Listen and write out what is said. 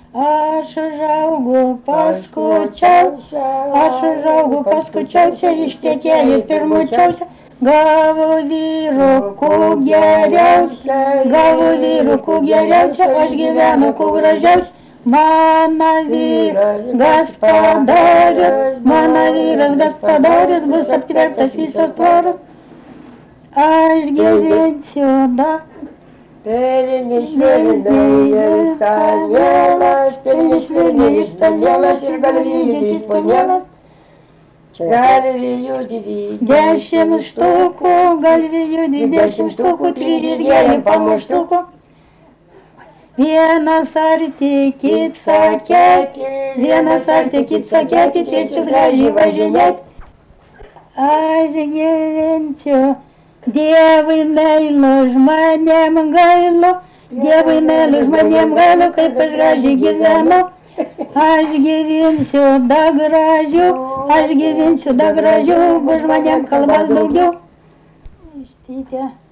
Aš užaugau, paskučiausia, ištekėjo pirmučiausia, gavo vyrukų geriausia, aš gyvenu kuo gražiausia. Mano vyras gaspadorius, bus aptvertas visas tvoras. Aš gyvensiu dar. Peliniai švelniai ir stanielas, ir galvijų trys ponielas. Galvijų dvi 10 štukų, galvijų 20 štukų, 3 gėlė pamuštukų. Vienas arti, kit sakėti, trečias gražiai važinėti. Aš gyvensiu, Dievui meilų žmonėm gailu, kaip aš gražiai gyvenu. Aš gyvensiu da gražiu, bus žmonėm kalbas daugiau. Štytė.